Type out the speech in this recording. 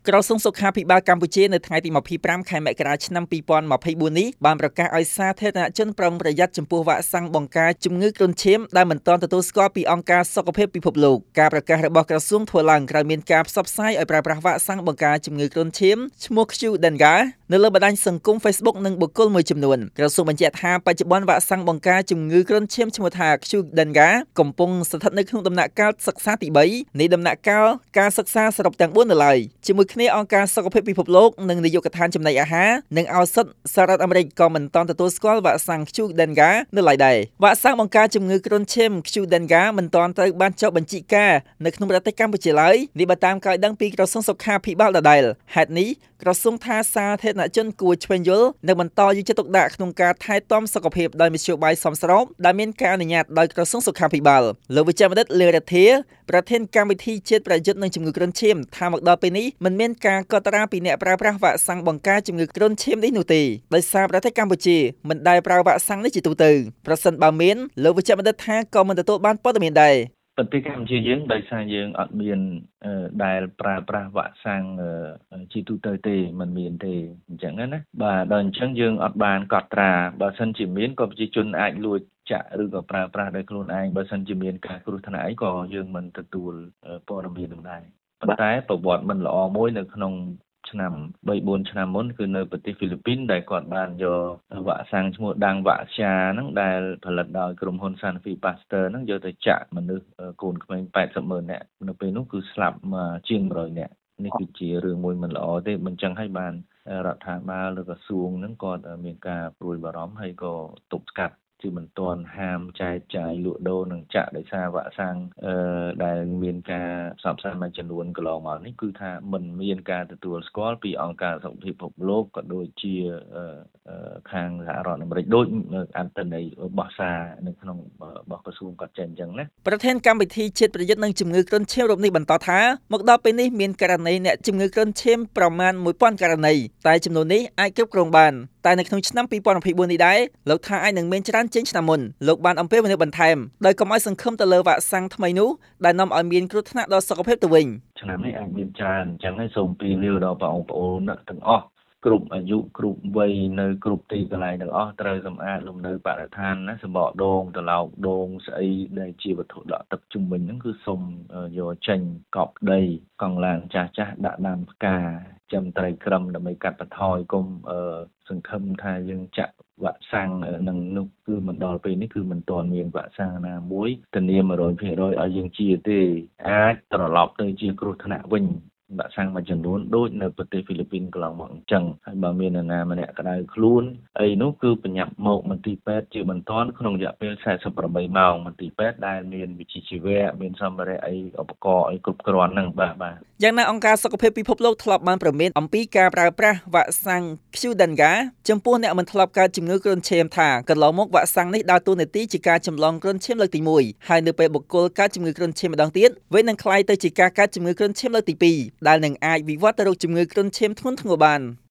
ក្រសួងសុខាភិបាលកម្ពុជានៅថ្ងៃទី25 ខែមករាឆ្នាំ2024នេះបានប្រកាសឲ្យសាធារណជនប្រុងប្រយ័ត្នចំពោះវ៉ាក់សាំងបង្ការជំងឺគ្រុនឈាមដែលមិនទាន់ទទួលស្គាល់ពីអង្គការសុខភាពពិភពលោកការប្រកាសរបស់ក្រសួងធ្វើឡើងក្រោយមានការផ្សព្វផ្សាយឲ្យប្រើប្រាស់វ៉ាក់សាំងបង្ការជំងឺគ្រុនឈាមឈ្មោះ Qdenga នៅលើបណ្ដាញសង្គម Facebook និងបុគ្គលមួយចំនួនក្រសួងបញ្ជាក់ថាបច្ចុប្បន្នវ៉ាក់សាំងបង្ការជំងឺគ្រុនឈាមឈ្មោះថា Qdenga កំពុងស្ថិតនៅក្នុងដំណាក់កាលសិក្សាទី3នៃដំណាក់កាលការសិក្សាសរុបទាំង4នៅឡើយជាមួយគ្នាអង្គការសុខភាពពិភពលោកនិងនាយកដ្ឋានចំណីអាហារនិងឱសថសហរដ្ឋអាមេរិកក៏មិនទាន់ទទួលស្គាល់វ៉ាក់សាំង Qdenga នៅឡើយដែរវ៉ាក់សាំងបង្ការជំងឺគ្រុនឈាម Qdenga មិនទាន់ត្រូវបានចុះបញ្ជីការនៅក្នុងប្រទេសកម្ពុជាឡើយនេះបើតាមការដឹងពីក្រសួងសុខាភិបាលដដែលហេតុនេះក្រសួងថាសាធារណជនគួរឈ្វេងយល់និងបន្តយកចិត្តទុកដាក់ក្នុងការថែទាំសុខភាពដោយមធ្យោបាយសមស្របដែលមានការអនុញ្ញាតដោយក្រសួងសុខាភិបាលលោកវិជ្ជបណ្ឌិតលឺរធាប្រធានកម្មវិធីជាតិប្រយុទ្ធនឹងជំងឺគ្រុនឈាមថាមកដល់ពេលនេះមិនមានការកត់ត្រាពីអ្នកប្រើប្រាស់វ៉ាក់សាំងបង្ការជំងឺគ្រុនឈាមនេះនោះទេដោយសារប្រទេសកម្ពុជាមិនដែលប្រើវ៉ាក់សាំងនេះជាទូទៅប្រសិនបើមានលោកវិជ្ជបណ្ឌិតថាក៏មិនទទួលបានព័ត៌មានដែរប្រទេសកម្ពុជាយើងដោយសារយើងអត់មានដែលប្រើប្រាស់វ៉ាក់សាំងជាទូទៅទេមិនមានទេអញ្ចឹងណាបាទដល់អញ្ចឹងយើងអត់បានកត់ត្រាបើសិនជាមានក៏ប្រជាជនអាចលួចចាក់ឬក៏ប្រើប្រាស់ដោយខ្លួនឯងបើសិនជាមានការគ្រោះថ្នាក់អីក៏យើងមិនទទួលព័ត៌មាននោះដែរប៉ុន្តែប្រវត្តិមិនល្អមួយនៅក្នុងឆ្នាំ3-4 ឆ្នាំមុនគឺនៅប្រទេសហ្វីលីពីនដែលគាត់បានយកវ៉ាក់សាំងឈ្មោះដាំងវ៉ាក់សាហ្នឹងដែលផលិតដោយក្រុមហ៊ុន Sanofi Pasteur ហ្នឹងយកទៅចាក់មនុស្សកូនក្មេង80,000 នាក់នៅពេលនោះគឺស្លាប់ជាង100 នាក់នេះគឺជារឿងមួយមិនល្អទេមិនចឹងហើយបានរដ្ឋាភិបាលឬក្រសួងហ្នឹងគាត់មានការព្រួយបារម្ភហើយក៏ទប់ស្កាត់ជាមិនទាន់ហាមចែកចាយលក់ដូរនិងចាក់ដោយសារវ៉ាក់សាំងដែលមានការផ្សព្វផ្សាយមួយចំនួនកន្លងមកនេះគឺថាមិនមានការទទួលស្គាល់ពីអង្គការសុខភាពពិភពលោកក៏ដូចជាខាងសហរដ្ឋអាមេរិកដូចអន្តរន័យរបស់សារនៅក្នុងរបស់ក្រសួងគាត់ចេញអញ្ចឹងណាប្រធានកម្មវិធីជាតិប្រយុទ្ធនឹងជំងឺគ្រុនឈាមរូបនេះបន្តថាមកដល់ពេលនេះមានករណីអ្នកជំងឺគ្រុនឈាមប្រមាណ 1000 ករណីតែចំនួននេះអាចគ្រប់គ្រងបានតែនៅក្នុងឆ្នាំ2024នេះដែរលោកថាអាចនឹងមានច្រើនជាងឆ្នាំមុនលោកបានអំពាវនាវបន្ថែមដោយកុំឲ្យសង្ឃឹមទៅលើវ៉ាក់សាំងថ្មីនោះដែលនាំឲ្យមានគ្រោះថ្នាក់ដល់សុខភាពទៅវិញឆ្នាំនេះអាចមានច្រើនអញ្ចឹងហើយសូមពីលាដល់បងប្អូនទាំងអស់គ្រប់អាយុគ្រប់វ័យនៅគ្រប់ទីកន្លែងទាំងអស់ត្រូវសម្អាតលំនៅបរិស្ថានណាសម្បកដូងត្រឡោកដូងស្អីដែលជាវត្ថុដក់ទឹកជុំវិញហ្នឹងគឺសូមយកចេញកប់ដីកង់ឡានចាស់ដាក់ដាំផ្កាចាំត្រីក្រឹមដើម្បីកាត់បន្ថយកុំសង្ឃឹមថាយើងចាក់វ៉ាក់សាំងនឹងនោះគឺមិនដល់ពេលនេះគឺមិនទាន់មានវ៉ាក់សាំងណាមួយធានា 100% ឲ្យយើងជាទេអាចត្រឡប់ទៅជាគ្រោះថ្នាក់វិញវ៉ាក់សាំងមួយចំនួនដូចនៅប្រទេសហ្វីលីពីនកន្លងមកអញ្ចឹងហើយបើមាននរណាម្នាក់ក្តៅខ្លួនអីនោះគឺបញ្ញាប់មកមន្ទីរពេទ្យជាបន្ទាន់ក្នុងរយៈពេល48ម៉ោងមន្ទីរពេទ្យដែលមានវិជ្ជាជីវៈមានសម្ភារៈអីឧបករណ៍អីគ្រប់គ្រាន់ហ្នឹងបាទយ៉ាងណាអង្គការសុខភាពពិភពលោកធ្លាប់បានព្រមានអំពីការប្រើប្រាស់វ៉ាក់សាំង Qdenga ចំពោះអ្នកមិនធ្លាប់កើតជំងឺគ្រុនឈាមថាកន្លងមកវ៉ាក់សាំងនេះដើរតួនាទីជាការចម្លងគ្រុនឈាមលើកទី1ហើយនៅពេលបុគ្គលកើតជំងឺគ្រុនឈាមម្ដងទៀតវានឹងក្លាយទៅជាការកើតជំងឺគ្រុនឈាមលើកទី2ដែលនឹងអាចវិវត្តទៅរកជំងឺគ្រុនឈាមធ្ងន់ធ្ងរបាន